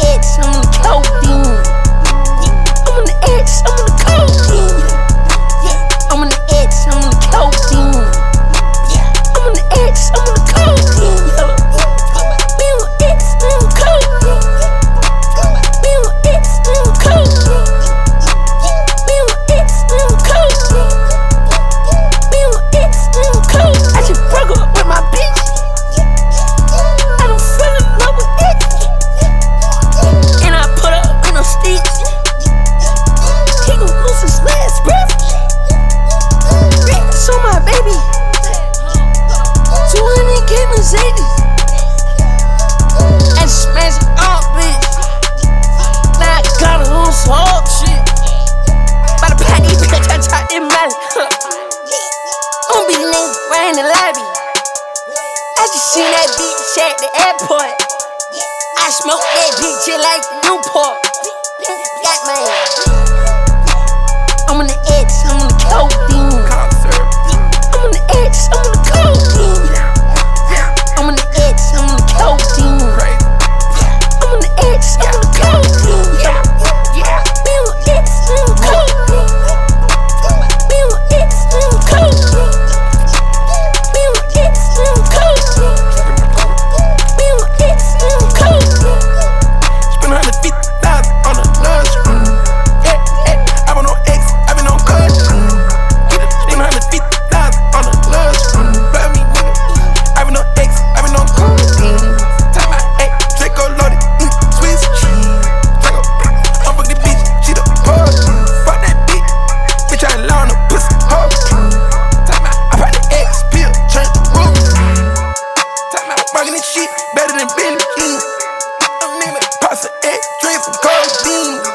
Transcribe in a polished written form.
X, I'm on the codeine. I'm on the X, I'm on the codeine. I'm on the X, I'm on the codeine. I'm on the X, I'm on the codeine. Be on X, I'm on codeine. Be on X, I'm on codeine. Be on X, I'm on codeine. Be on X, I'm on codeine. I just broke up with my bitch. I don't fall in love with X. And I put up in a stitch. He gon' lose his last breath. So my baby 200K Mercedes. I smash it up, bitch. Now I got her on some hard shit. By the patty, bitch, I tried to money. I'ma be the nigga right in the lobby. I just seen that bitch at the airport. I smoked that bitch just like Newport. Got man. I'm on the X, I'm on the codeine. I'm on the X, I'm on the codeine. I'm on the X, I'm on the codeine. I'm on the X, I'm on the codeine. Be on X, I'm on codeine. Be on X, I'm on codeine. Be on X, I'm on codeine. Be on X, I'm on codeine. Spend 150,000 on a lunch. I been on X, I been on cut. Spend 150,000 on a lunch. Love me, nigga. I been on X, I been on codeine. Time my X, Draco loaded, Swiss cheese. Draco, I'm fuck the bitch, she the pug. Fuck that bitch, bitch I lie on the pussy hole. Time out, I brought the X pill, turn the roof. Time out, fucking this shit better than Billy King. I'm nigga, pass the X, drink some codeine.